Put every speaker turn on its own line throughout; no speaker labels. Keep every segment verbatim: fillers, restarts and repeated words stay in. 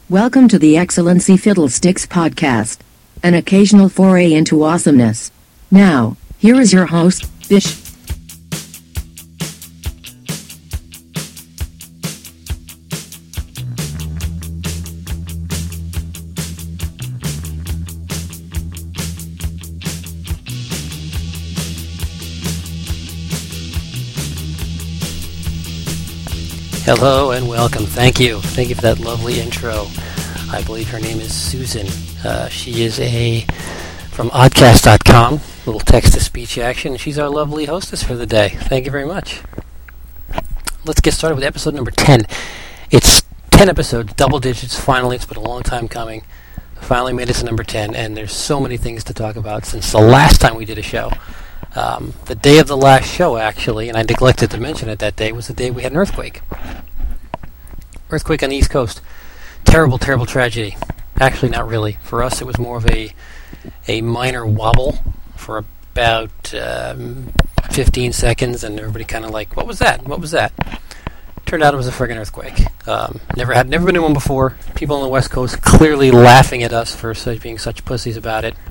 Welcome to the Excellency Fiddlesticks podcast, an occasional foray into awesomeness. Now, here is your host, Bish.
Hello and welcome. Thank you. Thank you for that lovely intro. I believe her name is Susan. Uh, she is a from oddcast dot com, little text-to-speech action. She's our lovely hostess for the day. Thank you very much. Let's get started with episode number ten. It's ten episodes, double digits, finally. It's been a long time coming. Finally made it to number ten, and there's so many things to talk about since the last time we did a show. Um, the day of the last show, actually, and I neglected to mention it that day, was the day we had an earthquake. Earthquake on the East Coast. Terrible, terrible tragedy. Actually, not really. For us, it was more of a a minor wobble for about um, fifteen seconds, and everybody kind of like, what was that? What was that? Turned out it was a friggin' earthquake. Um, never had, never been in one before. People on the West Coast clearly laughing at us for such, being such pussies about it.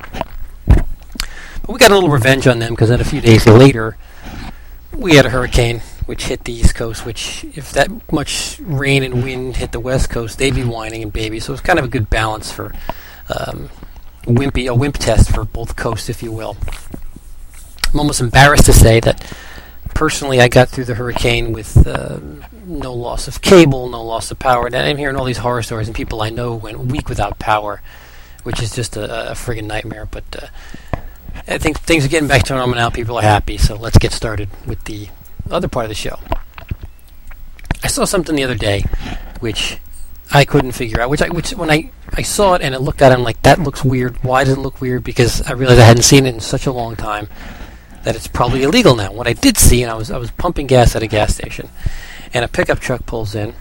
But we got a little revenge on them because then a few days later, we had a hurricane which hit the East Coast, which if that much rain and wind hit the West Coast, they'd be whining and baby. So it was kind of a good balance for um, wimpy, a wimp test for both coasts, if you will. I'm almost embarrassed to say that personally I got through the hurricane with uh, no loss of cable, no loss of power. And I'm hearing all these horror stories, and people I know went a week without power, which is just a, a friggin' nightmare. But uh, I think things are getting back to normal now. People are happy, so let's get started with the other part of the show. I saw something the other day which I couldn't figure out. Which, I, which when I, I saw it and I looked at it, I'm like, that looks weird. Why does it look weird? Because I realized I hadn't seen it in such a long time that it's probably illegal now. What I did see, and I was I was pumping gas at a gas station, and a pickup truck pulls in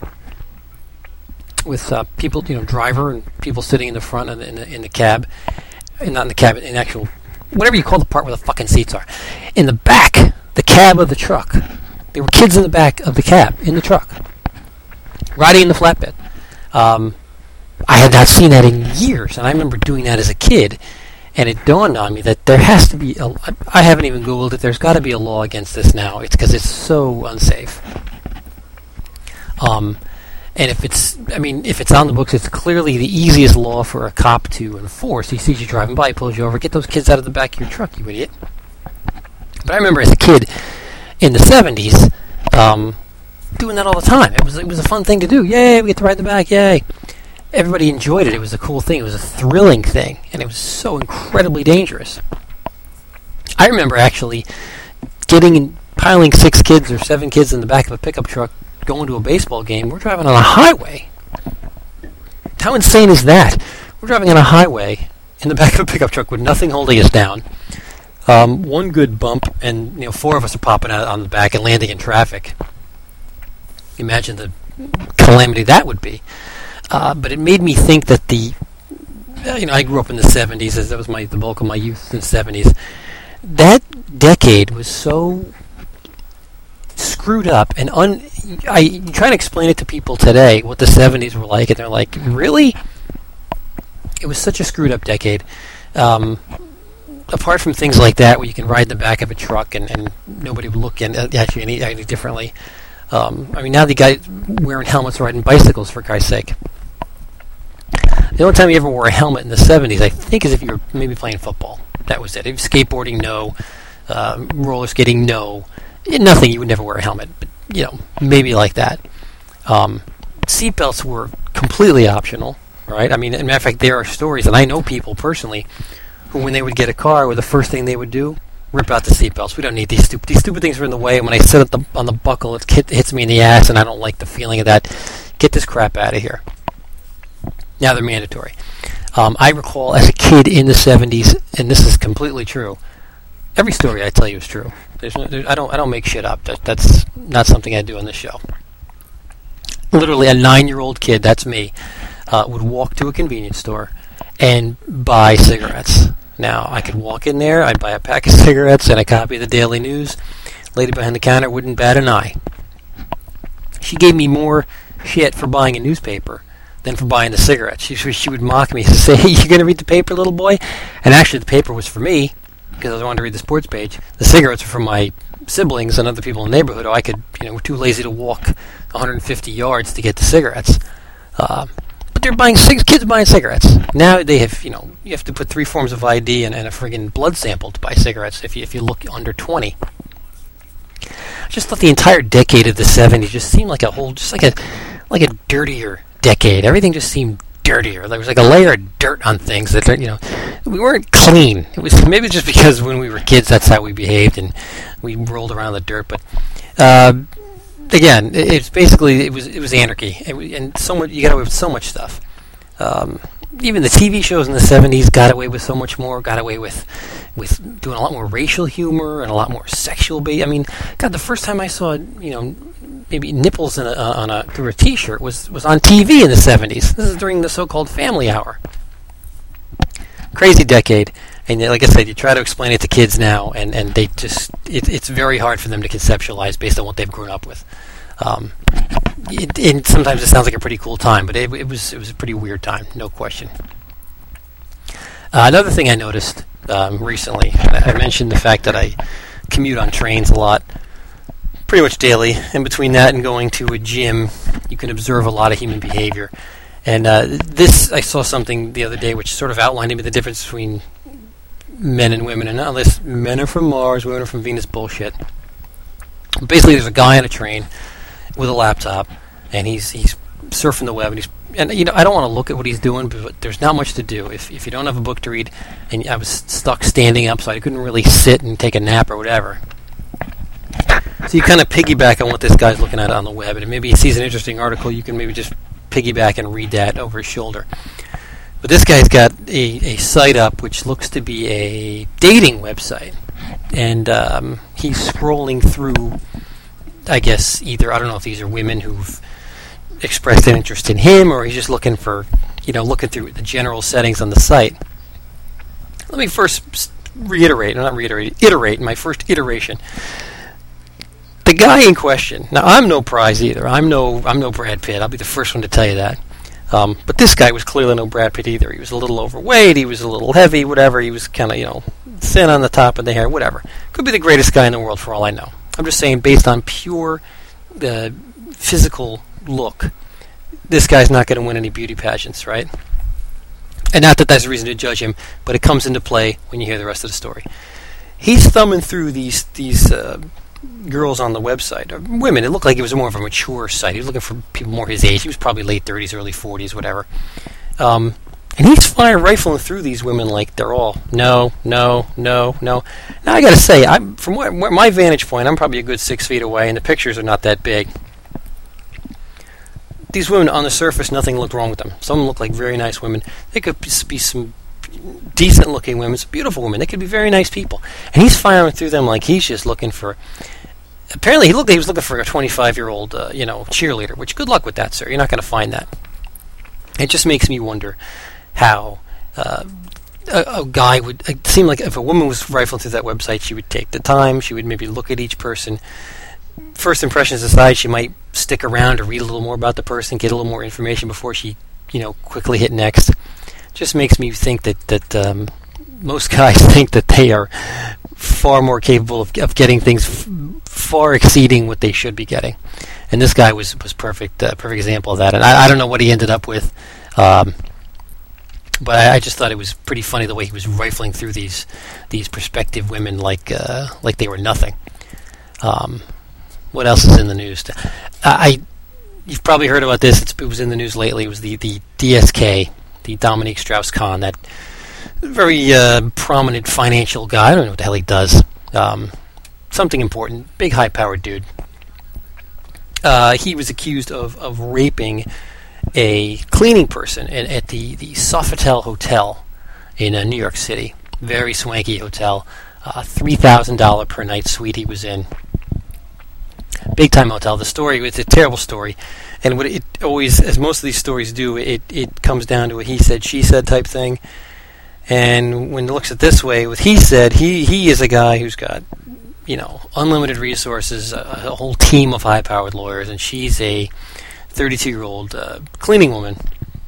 with uh, people, you know, driver and people sitting in the front and in the, in the cab, and not in the cab, in actual, whatever you call the part where the fucking seats are. In the back, the cab of the truck. There were kids in the back of the cab, in the truck, riding in the flatbed. Um, I had not seen that in years, and I remember doing that as a kid, and it dawned on me that there has to be, a, I haven't even Googled it, there's got to be a law against this now. It's because it's so unsafe. Um, and if it's, I mean, if it's on the books, it's clearly the easiest law for a cop to enforce. He sees you driving by, he pulls you over, get those kids out of the back of your truck, you idiot. But I remember as a kid in the seventies um, doing that all the time. It was it was a fun thing to do. Yay, we get to ride in the back, yay. Everybody enjoyed it. It was a cool thing. It was a thrilling thing. And it was so incredibly dangerous. I remember actually getting in, piling six kids or seven kids in the back of a pickup truck going to a baseball game. We're driving on a highway. How insane is that? We're driving on a highway in the back of a pickup truck with nothing holding us down. Um, one good bump, and you know, four of us are popping out on the back and landing in traffic. Imagine the calamity that would be. Uh, but it made me think that the, uh, you know, I grew up in the seventies, as that was my the bulk of my youth in the seventies. That decade was so screwed up, and un. I you try to explain it to people today what the seventies were like, and they're like, "Really?" It was such a screwed up decade. Um, Apart from things like that, where you can ride in the back of a truck and, and nobody would look in, uh, at you any, any differently. Um, I mean, now the guys wearing helmets riding bicycles, for Christ's sake. The only time you ever wore a helmet in the seventies, I think, is if you were maybe playing football. That was it. If skateboarding, no. Uh, roller skating, no. Nothing, you would never wear a helmet. But, you know, maybe like that. Um, seatbelts were completely optional, right? I mean, as a matter of fact, there are stories, and I know people personally, who, when they would get a car, well, the first thing they would do, rip out the seatbelts. We don't need these stupid. These stupid things are in the way. And when I sit at the, on the buckle, it hit, hits me in the ass, and I don't like the feeling of that. Get this crap out of here. Now they're mandatory. Um, I recall as a kid in the seventies, and this is completely true. Every story I tell you is true. There's no, there, I don't. I don't make shit up. That, that's not something I do on this show. Literally, a nine-year-old kid, that's me, uh, would walk to a convenience store and buy cigarettes. Now, I could walk in there, I'd buy a pack of cigarettes and a copy of the Daily News. Lady behind the counter wouldn't bat an eye. She gave me more shit for buying a newspaper than for buying the cigarettes. She, she would mock me and say, hey, you going to read the paper, little boy? And actually the paper was for me, because I wanted to read the sports page. The cigarettes were for my siblings and other people in the neighborhood, or I could, you know, were too lazy to walk one hundred fifty yards to get the cigarettes. Uh, but they're buying cig- kids buying cigarettes. Now they have, you know, you have to put three forms of I D and, and a friggin' blood sample to buy cigarettes if you if you look under twenty. I just thought the entire decade of the seventies just seemed like a whole, just like a like a dirtier decade. Everything just seemed dirtier. There was like a layer of dirt on things that, you know, we weren't clean. It was maybe just because when we were kids that's how we behaved and we rolled around in the dirt. But uh, again, it, it's basically it was it was anarchy, and, we, and so much, you got away with so much stuff. Um, even the T V shows in the seventies got away with so much more. Got away with with doing a lot more racial humor and a lot more sexual bait. I mean, God, the first time I saw, you know, maybe nipples in a, uh, on a through a T-shirt was was on T V in the seventies. This is during the so-called Family Hour. Crazy decade, and like I said, you try to explain it to kids now, and, and they just it, it's very hard for them to conceptualize based on what they've grown up with. Um, it, it, sometimes it sounds like a pretty cool time, but it, it was it was a pretty weird time, no question. Uh, another thing I noticed um, recently, I mentioned the fact that I commute on trains a lot, pretty much daily. And between that and going to a gym, you can observe a lot of human behavior. And uh, this, I saw something the other day which sort of outlined to me the difference between men and women. And not unless men are from Mars, women are from Venus bullshit. Basically, there's a guy on a train with a laptop, and he's he's surfing the web, and he's and you know I don't want to look at what he's doing, but there's not much to do if if you don't have a book to read. And I was stuck standing up, so I couldn't really sit and take a nap or whatever. So you kind of piggyback on what this guy's looking at on the web, and maybe he sees an interesting article, you can maybe just piggyback and read that over his shoulder. But this guy's got a, a site up which looks to be a dating website, and um, he's scrolling through, I guess, either, I don't know if these are women who've expressed an interest in him, or he's just looking for, you know, looking through the general settings on the site. Let me first reiterate, or not reiterate, iterate, my first iteration. The guy in question, now I'm no prize either, I'm no I'm no Brad Pitt, I'll be the first one to tell you that. Um, but this guy was clearly no Brad Pitt either. He was a little overweight, he was a little heavy, whatever, he was kind of, you know, thin on the top of the hair, whatever. Could be the greatest guy in the world for all I know. I'm just saying, based on pure uh, physical look, this guy's not going to win any beauty pageants, right? And not that that's a reason to judge him, but it comes into play when you hear the rest of the story. He's thumbing through these these uh, girls on the website, or women. It looked like it was more of a mature site. He was looking for people more his age. He was probably late thirties, early forties, whatever. Um, and he's fire rifling through these women like they're all no, no, no, no. Now I got to say, I'm from where, where my vantage point, I'm probably a good six feet away, and the pictures are not that big. These women, on the surface, nothing looked wrong with them. Some of them look like very nice women. They could be some decent-looking women, some beautiful women. They could be very nice people. And he's firing through them like he's just looking for... Apparently, he looked. He was looking for a twenty-five-year-old, uh, you know, cheerleader. Which, good luck with that, sir. You're not going to find that. It just makes me wonder how uh, a, a guy would... It seemed like if a woman was rifling through that website, she would take the time. She would maybe look at each person. First impressions aside, she might stick around to read a little more about the person, get a little more information before she, you know, quickly hit next. Just makes me think that that um, most guys think that they are far more capable of, of getting things f- far exceeding what they should be getting. And this guy was was perfect, uh, perfect example of that. And I, I don't know what he ended up with, um, but I, I just thought it was pretty funny the way he was rifling through these these prospective women like uh, like they were nothing. Um, What else is in the news? Uh, I, you've probably heard about this. It's, it was in the news lately. It was the, the D S K, the Dominique Strauss-Kahn, that very uh, prominent financial guy. I don't know what the hell he does. Um, something important. Big, high-powered dude. Uh, he was accused of, of raping a cleaning person at, at the, the Sofitel Hotel in uh, New York City. Very swanky hotel. Uh, three thousand dollars per night suite he was in. Big time hotel. The story, it's a terrible story, and what it always, as most of these stories do, it, it comes down to a he said, she said type thing. And when it looks at this way, with he said, he he is a guy who's got, you know, unlimited resources, a, a whole team of high-powered lawyers, and she's a thirty-two-year-old uh, cleaning woman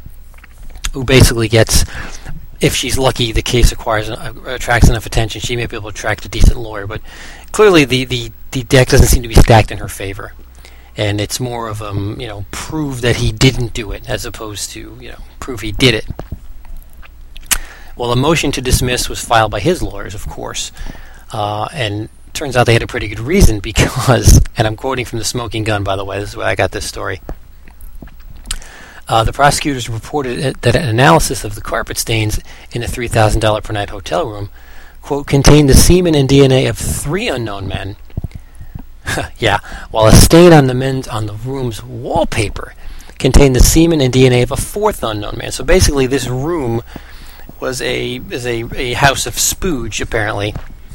who basically gets, if she's lucky, the case acquires uh, attracts enough attention, she may be able to attract a decent lawyer. But clearly, the, the, the deck doesn't seem to be stacked in her favor, and it's more of um you know prove that he didn't do it as opposed to you know prove he did it. Well, a motion to dismiss was filed by his lawyers, of course, uh, and turns out they had a pretty good reason because, and I'm quoting from the Smoking Gun, by the way, this is where I got this story. Uh, the prosecutors reported that an analysis of the carpet stains in a three thousand dollars per night hotel room, quote, contained the semen and D N A of three unknown men. Yeah, while a stain on the men's on the room's wallpaper contained the semen and D N A of a fourth unknown man. So basically, this room was a is a, a house of spooge, apparently.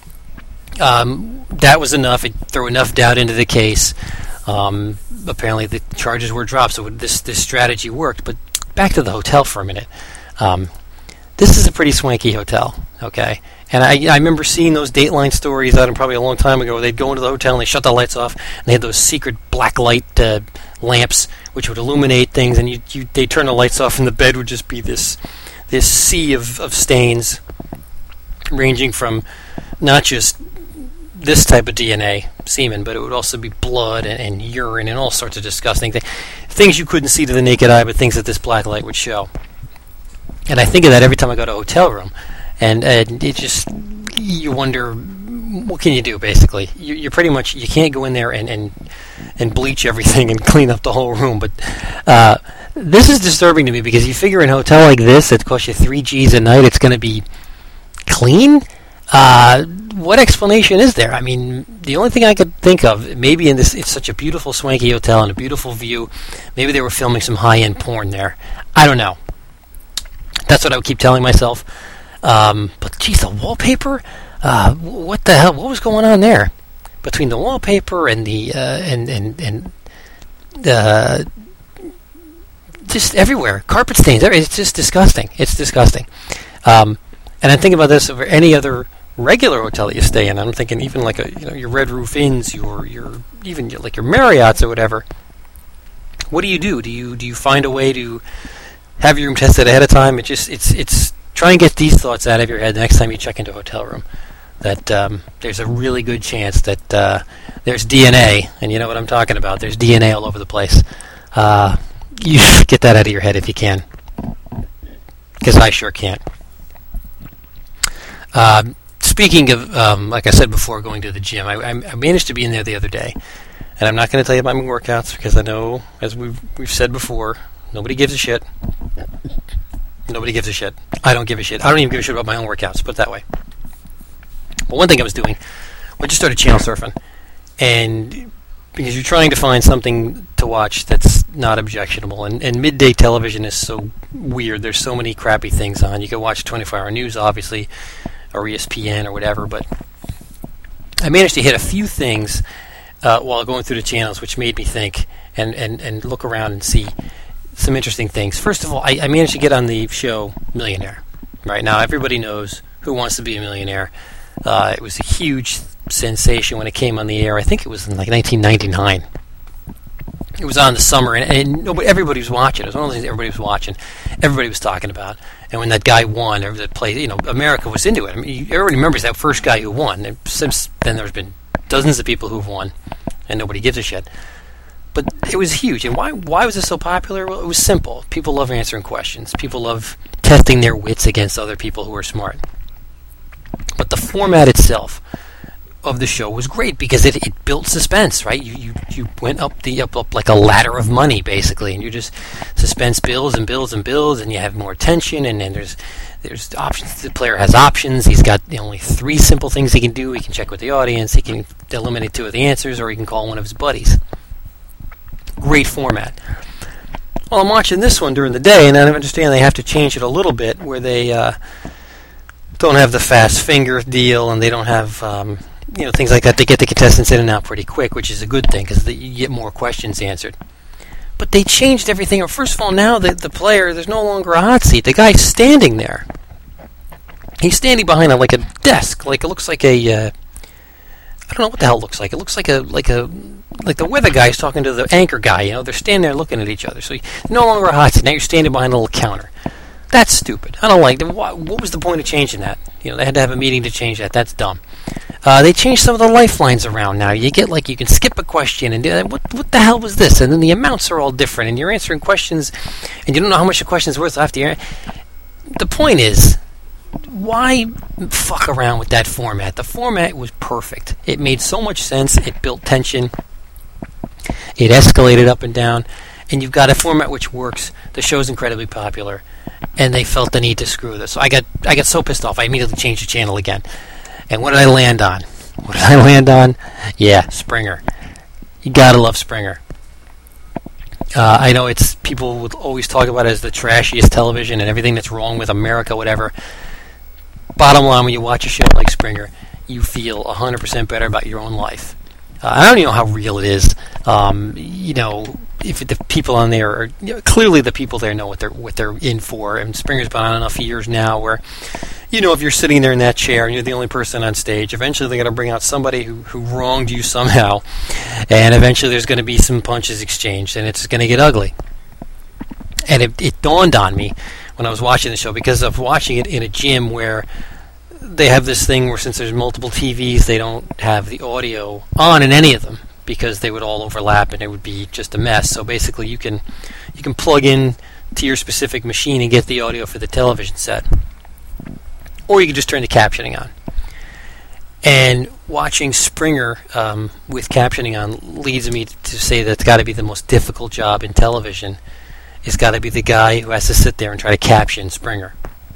Um, that was enough. It threw enough doubt into the case. Um, apparently, the charges were dropped, so this this strategy worked. But back to the hotel for a minute. Um, this is a pretty swanky hotel, okay? And I, I remember seeing those Dateline stories out probably a long time ago where they'd go into the hotel and they shut the lights off, and they had those secret black light uh, lamps which would illuminate things, and you, you they'd turn the lights off, and the bed would just be this this sea of, of stains ranging from not just this type of D N A, semen, but it would also be blood and, and urine and all sorts of disgusting things. Things you couldn't see to the naked eye, but things that this black light would show. And I think of that every time I go to a hotel room. And, and it just, you wonder, what can you do, basically? You, you're pretty much, you can't go in there and, and, and bleach everything and clean up the whole room. But uh, this is disturbing to me because you figure in a hotel like this, it costs you three G's a night, it's going to be clean? Uh, what explanation is there? I mean, the only thing I could think of, maybe in this, it's such a beautiful, swanky hotel and a beautiful view, maybe they were filming some high-end porn there. I don't know. That's what I would keep telling myself. Um, but geez, the wallpaper? Uh, what the hell? What was going on there? Between the wallpaper and the, uh, and, and, and, uh, just everywhere. Carpet stains. It's just disgusting. It's disgusting. Um, and I'm thinking about this over any other regular hotel that you stay in. I'm thinking even like a, you know, your Red Roof Inns, your, your, even your, like your Marriotts or whatever. What do you do? Do you, do you find a way to have your room tested ahead of time? It just, it's, it's, try and get these thoughts out of your head the next time you check into a hotel room. That um, there's a really good chance that uh, there's D N A, and you know what I'm talking about. There's D N A all over the place. Uh, you should get that out of your head if you can, because I sure can't. Uh, speaking of, um, like I said before, going to the gym, I, I managed to be in there the other day, and I'm not going to tell you about my workouts because I know, as we've we've said before, nobody gives a shit. Nobody gives a shit. I don't give a shit. I don't even give a shit about my own workouts, put it that way. But one thing I was doing, I just started channel surfing. And because you're trying to find something to watch that's not objectionable. And, and midday television is so weird. There's so many crappy things on. You can watch twenty-four hour news, obviously, or E S P N or whatever. But I managed to hit a few things uh, while going through the channels, which made me think and, and, and look around and see some interesting things. First of all, I, I managed to get on the show Millionaire. Right now, everybody knows Who Wants to Be a Millionaire. Uh, it was a huge sensation when it came on the air. I think it was in like nineteen ninety-nine. It was on in the summer, and, and nobody, everybody was watching. It was one of the things everybody was watching. Everybody was talking about. And when that guy won, that played, you know, America was into it. I mean, everybody remembers that first guy who won. And since then, there's been dozens of people who've won, and nobody gives a shit. But it was huge. And why why was it so popular? Well, it was simple. People love answering questions. People love testing their wits against other people who are smart. But the format itself of the show was great because it, it built suspense, right? You, you you went up the up, up like a ladder of money, basically, and you just suspense builds and builds and builds, and you have more tension, and then there's there's options. The player has options. He's got only three simple things he can do. He can check with the audience. He can eliminate two of the answers, or he can call one of his buddies. Great format. Well, I'm watching this one during the day, and I understand they have to change it a little bit, where they uh, don't have the fast finger deal, and they don't have um, you know things like that. They get the contestants in and out pretty quick, which is a good thing because you get more questions answered. But they changed everything. First of all, now the the player, there's no longer a hot seat. The guy's standing there. He's standing behind a, like a desk, like it looks like a. Uh, I don't know what the hell it looks like. It looks like a like a like the weather guy is talking to the anchor guy. You know, they're standing there looking at each other. So you, no longer a hot seat. Now you're standing behind a little counter. That's stupid. I don't like them. What was the point of changing that? You know, they had to have a meeting to change that. That's dumb. Uh, they changed some of the lifelines around now. You get like you can skip a question and uh, what what the hell was this? And then the amounts are all different, and you're answering questions, and you don't know how much the question's worth after you. The point is, why fuck around with that format? The format was perfect. It made so much sense. It built tension. It escalated up and down, and you've got a format which works. The show's incredibly popular, and they felt the need to screw this. So I got I got so pissed off. I immediately changed the channel again. And what did I land on? What did I land on? Yeah, Springer. You gotta love Springer. Uh, I know it's people would always talk about it as the trashiest television and everything that's wrong with America, whatever. Bottom line, when you watch a show like Springer, you feel one hundred percent better about your own life. Uh, I don't even know how real it is. Um, you know, if the people on there are you know, clearly the people there know what they're what they're in for. And Springer's been on enough years now where, you know, if you're sitting there in that chair and you're the only person on stage, eventually they're going to bring out somebody who, who wronged you somehow, and eventually there's going to be some punches exchanged, and it's going to get ugly. And it, it dawned on me when I was watching the show, because of watching it in a gym where they have this thing where since there's multiple T Vs, they don't have the audio on in any of them because they would all overlap and it would be just a mess. So basically you can you can plug in to your specific machine and get the audio for the television set. Or you can just turn the captioning on. And watching Springer um, with captioning on leads me to say that it's got to be the most difficult job in television. It's got to be the guy who has to sit there and try to caption Springer.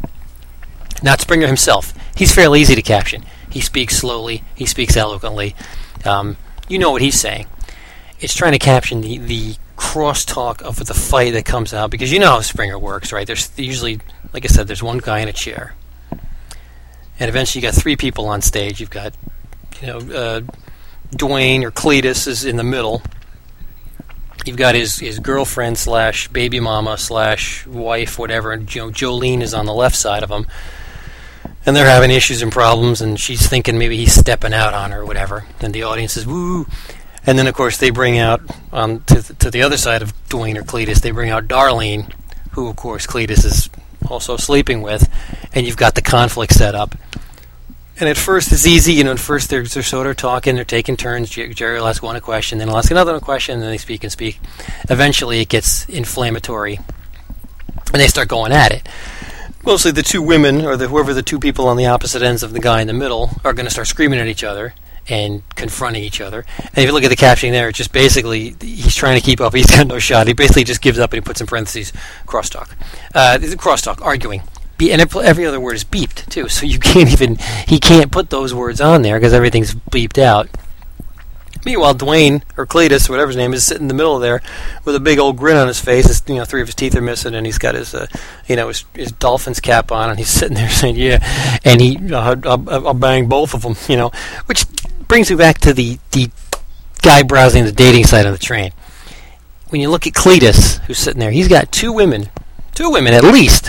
Not Springer himself. He's fairly easy to caption. He speaks slowly. He speaks eloquently. Um, you know what he's saying. It's trying to caption the, the crosstalk of the fight that comes out, because you know how Springer works, right? There's usually, like I said, there's one guy in a chair. And eventually you got three people on stage. You've got, you know, uh, Dwayne or Cletus is in the middle. You've got his, his girlfriend slash baby mama slash wife, whatever, and you know, Jolene is on the left side of him. And they're having issues and problems, and she's thinking maybe he's stepping out on her or whatever. And the audience is, woo! And then, of course, they bring out, um, to, th- to the other side of Dwayne or Cletus, they bring out Darlene, who, of course, Cletus is also sleeping with. And you've got the conflict set up. And at first it's easy, you know, at first they're, they're sort of talking, they're taking turns. Jerry will ask one a question, then he'll ask another question, and then they speak and speak. Eventually it gets inflammatory, and they start going at it. Mostly the two women, or the, whoever the two people on the opposite ends of the guy in the middle, are going to start screaming at each other and confronting each other. And if you look at the captioning there, it's just basically, he's trying to keep up, he's got no shot. He basically just gives up and he puts in parentheses, crosstalk. Uh, crosstalk, arguing. And every other word is beeped, too, so you can't even, he can't put those words on there because everything's beeped out. Meanwhile, Dwayne, or Cletus, whatever his name is, sitting in the middle there with a big old grin on his face. His, you know, three of his teeth are missing, and he's got his, uh, you know, his, his Dolphins cap on, and he's sitting there saying, yeah, and he, uh, I'll, I'll bang both of them, you know, which brings me back to the, the guy browsing the dating site on the train. When you look at Cletus, who's sitting there, he's got two women, two women at least,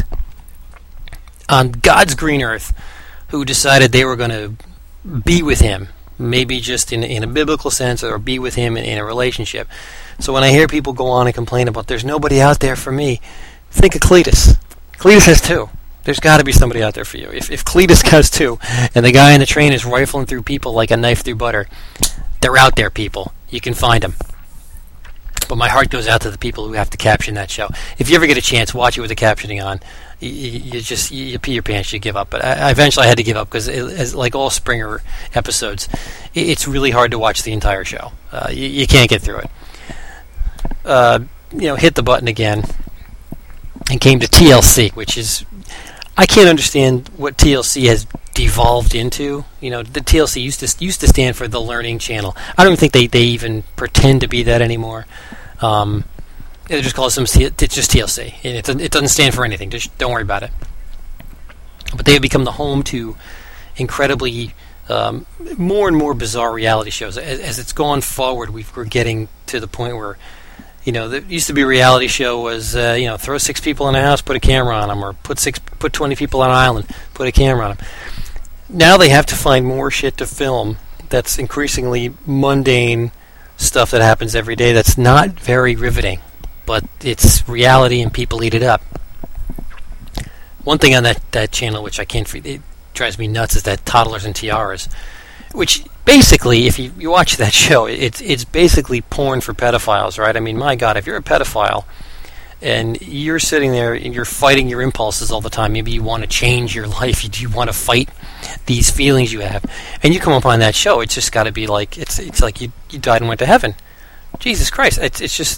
on God's green earth, who decided they were going to be with him, maybe just in, in a biblical sense, or be with him in, in a relationship. So when I hear people go on and complain about there's nobody out there for me, think of Cletus. Cletus has two. There's got to be somebody out there for you. If, if Cletus has two, and the guy in the train is rifling through people like a knife through butter, they're out there, people. You can find them. But my heart goes out to the people who have to caption that show. If you ever get a chance, watch it with the captioning on. You, you just you, you pee your pants, you give up. But I, I eventually had to give up because, as like all Springer episodes, it, it's really hard to watch the entire show. Uh, you, you can't get through it. Uh, you know, hit the button again, and came to T L C, which is, I can't understand what T L C has devolved into. You know, the T L C used to used to stand for the Learning Channel. I don't even think they, they even pretend to be that anymore. Um, they just call it some. It's just T L C. It, it doesn't stand for anything. Just don't worry about it. But they have become the home to incredibly um, more and more bizarre reality shows. As, as it's gone forward, we've, we're getting to the point where, you know, there used to be a reality show was, uh, you know, throw six people in a house, put a camera on them, or put six, put twenty people on an island, put a camera on them. Now they have to find more shit to film that's increasingly mundane stuff that happens every day that's not very riveting, but it's reality and people eat it up. one thing on that, that channel, which I can't, it drives me nuts, is that Toddlers and Tiaras, which basically, if you, you watch that show, it's it's basically porn for pedophiles, right? I mean, my God, if you're a pedophile and you're sitting there and you're fighting your impulses all the time, maybe you want to change your life, you, you want to fight these feelings you have, and you come up on that show, it's just got to be like, it's it's like you you died and went to heaven. Jesus Christ, it's it's just,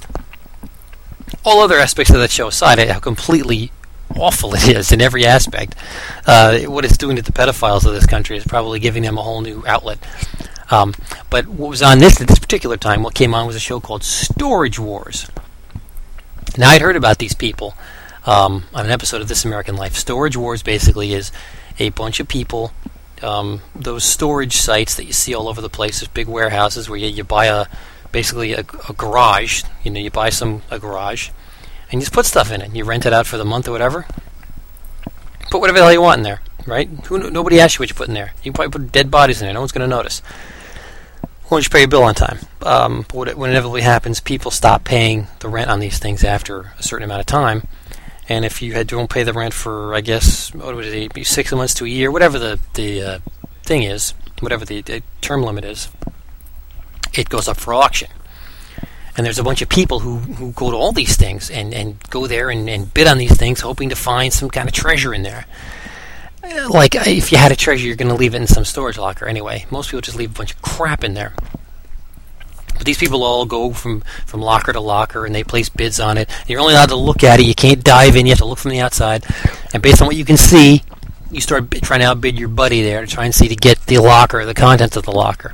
all other aspects of that show aside, how completely awful it is in every aspect. Uh, what it's doing to the pedophiles of this country is probably giving them a whole new outlet. Um, but what was on this at this particular time, what came on was a show called Storage Wars. Now, I'd heard about these people um, on an episode of This American Life. Storage Wars basically is a bunch of people, um, those storage sites that you see all over the place, those big warehouses where you, you buy a basically a, a garage. You know, you buy some a garage, and you just put stuff in it. You rent it out for the month or whatever. Put whatever the hell you want in there, right? Who, nobody asks you what you put in there. You can probably put dead bodies in there. No one's going to notice. As long as you pay your bill on time. Um, but what, what inevitably happens, people stop paying the rent on these things after a certain amount of time. And if you had don't pay the rent for, I guess, what would it be, six months to a year, whatever the the uh, thing is, whatever the, the term limit is, it goes up for auction. And there's a bunch of people who, who go to all these things and, and go there and, and bid on these things, hoping to find some kind of treasure in there. Like, if you had a treasure, you're going to leave it in some storage locker anyway. Most people just leave a bunch of crap in there. But these people all go from, from locker to locker, and they place bids on it. You're only allowed to look at it. You can't dive in. You have to look from the outside. And based on what you can see, you start bid, trying to outbid your buddy there to try and see to get the locker, the contents of the locker.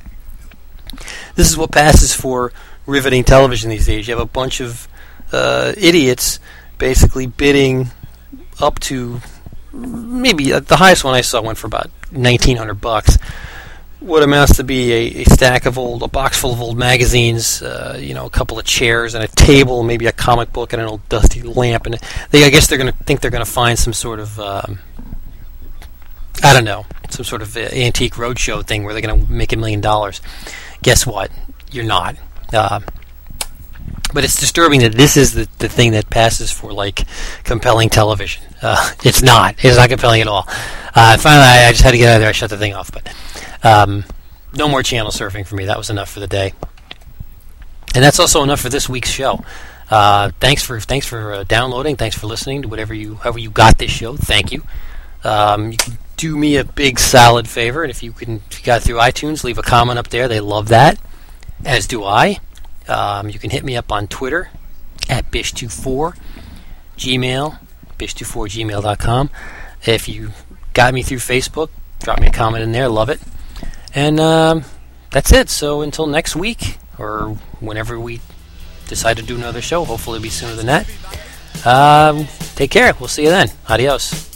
This is what passes for riveting television these days. You have a bunch of uh, idiots basically bidding up to, maybe uh, the highest one I saw went for about nineteen hundred bucks. What amounts to be a, a stack of old, a box full of old magazines, uh, you know, a couple of chairs and a table, maybe a comic book and an old dusty lamp. And they, I guess they're going to think they're going to find some sort of, um, I don't know, some sort of uh, antique roadshow thing where they're going to make a million dollars. Guess what? You're not. Uh, but it's disturbing that this is the, the thing that passes for, like, compelling television. Uh, it's not. It's not compelling at all. Uh, finally, I, I just had to get out of there. I shut the thing off. But um, no more channel surfing for me. That was enough for the day. And that's also enough for this week's show. Uh, thanks for thanks for uh, downloading. Thanks for listening to whatever you, however you got this show. Thank you. Um, you can do me a big solid favor, and if you can, if you got through iTunes, leave a comment up there. They love that, as do I. Um, you can hit me up on Twitter at bish two four, Gmail, bish two four gmail dot com. If you got me through Facebook, drop me a comment in there. Love it. And um, that's it. So until next week, or whenever we decide to do another show, hopefully it'll be sooner than that. Um, take care. We'll see you then. Adios.